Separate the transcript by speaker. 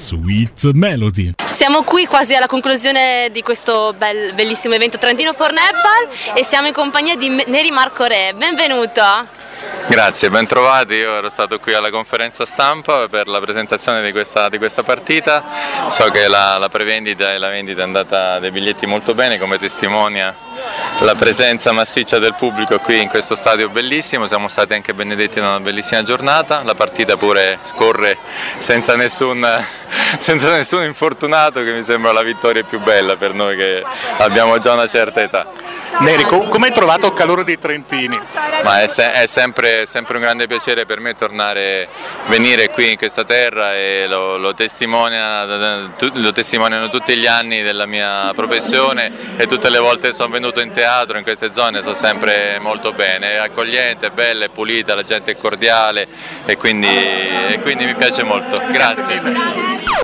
Speaker 1: Sweet Melody.
Speaker 2: Siamo qui quasi alla conclusione di questo bellissimo evento Trentino for Netball e siamo in compagnia di Neri Marco Re. Benvenuto!
Speaker 3: Grazie, ben trovati. Io ero stato qui alla conferenza stampa per la presentazione di questa partita. So che la prevendita e la vendita è andata dei biglietti molto bene, come testimonia la presenza massiccia del pubblico qui in questo stadio bellissimo. Siamo stati anche benedetti da una bellissima giornata, la partita pure scorre senza nessun infortunato, che mi sembra la vittoria più bella per noi che abbiamo già una certa età.
Speaker 4: Neri, come hai trovato il calore dei trentini?
Speaker 3: Ma è sempre un grande piacere per me venire qui in questa terra, e lo testimoniano tutti gli anni della mia professione, e tutte le volte che sono venuto in teatro in queste zone sono sempre molto bene, è accogliente, è bella, è pulita, la gente è cordiale e quindi mi piace molto. Grazie.